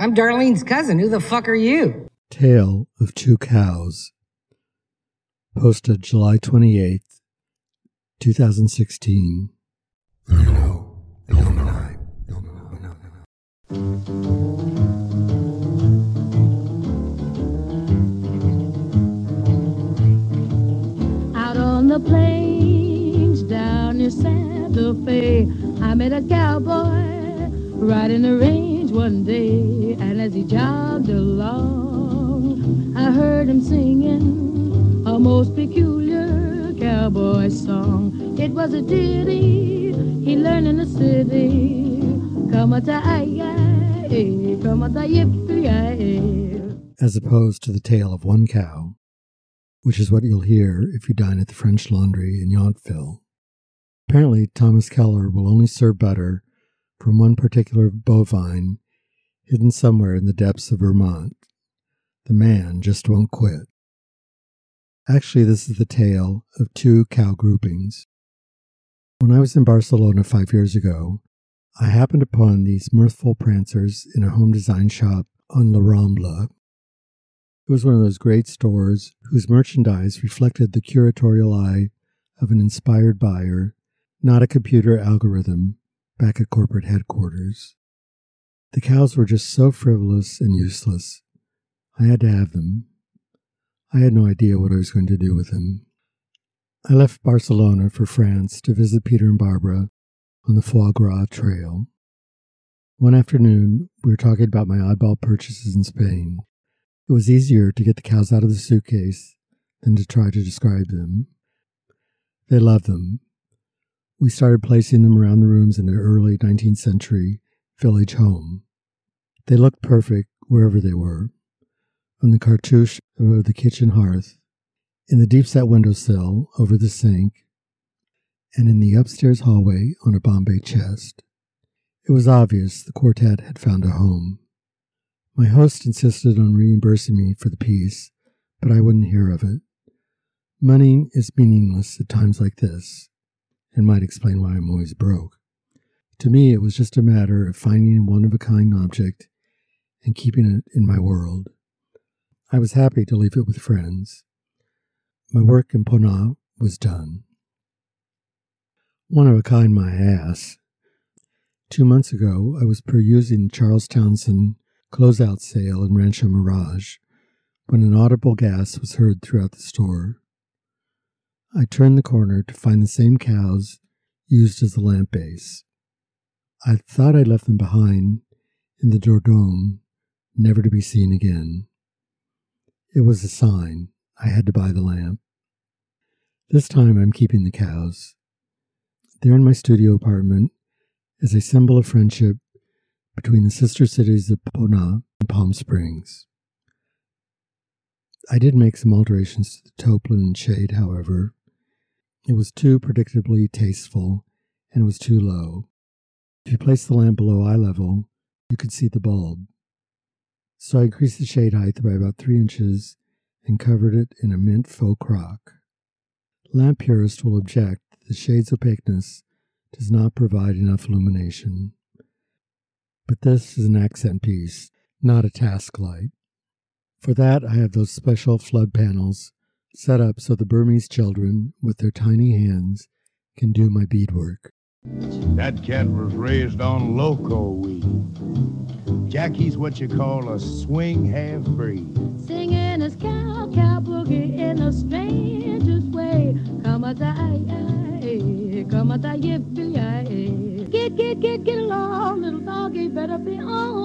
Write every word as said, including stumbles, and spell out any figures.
I'm Darlene's cousin. Who the fuck are you? Tale of Two Cows. Posted July twenty-eighth, twenty sixteen. You know, Illuminati. Out on the plains down near Santa Fe, I met a cowboy riding the range one day, and as he jogged along, I heard him singing a most peculiar cowboy song. It was a ditty he learned in the city. Come a tie, come a tie, yippee. As opposed to the tale of one cow, which is what you'll hear if you dine at the French Laundry in Yountville. Apparently, Thomas Keller will only serve butter from one particular bovine hidden somewhere in the depths of Vermont. The man just won't quit. Actually, this is the tale of two cow groupings. When I was in Barcelona five years ago, I happened upon these mirthful prancers in a home design shop on La Rambla. It was one of those great stores whose merchandise reflected the curatorial eye of an inspired buyer, not a computer algorithm back at corporate headquarters. The cows were just so frivolous and useless. I had to have them. I had no idea what I was going to do with them. I left Barcelona for France to visit Peter and Barbara on the Foie Gras Trail. One afternoon, we were talking about my oddball purchases in Spain. It was easier to get the cows out of the suitcase than to try to describe them. They loved them. We started placing them around the rooms in their early nineteenth century village home. They looked perfect wherever they were. On the cartouche over the kitchen hearth, in the deep-set windowsill over the sink, and in the upstairs hallway on a Bombay chest. It was obvious the quartet had found a home. My host insisted on reimbursing me for the piece, but I wouldn't hear of it. Money is meaningless at times like this, and might explain why I'm always broke. To me, it was just a matter of finding a one-of-a-kind object and keeping it in my world. I was happy to leave it with friends. My work in Puna was done. One-of-a-kind my ass. Two months ago, I was perusing the Charles Townsend closeout sale in Rancho Mirage when an audible gasp was heard throughout the store. I turned the corner to find the same cows used as the lamp base. I thought I'd left them behind in the Dordogne, never to be seen again. It was a sign. I had to buy the lamp. This time I'm keeping the cows. They're in my studio apartment as a symbol of friendship between the sister cities of Puna and Palm Springs. I did make some alterations to the toplin and shade, however. It was too predictably tasteful, and it was too low. If you place the lamp below eye level, you could see the bulb. So I increased the shade height by about three inches and covered it in a mint faux croc. Lamp purists will object that the shade's opaqueness does not provide enough illumination. But this is an accent piece, not a task light. For that, I have those special flood panels set up so the Burmese children, with their tiny hands, can do my beadwork. That cat was raised on loco weed. Jackie's what you call a swing half-breed. Singing his cow, cow boogie in the strangest way. Come a die, come a die, yippee. Get, get, get, get along, little doggy, better be on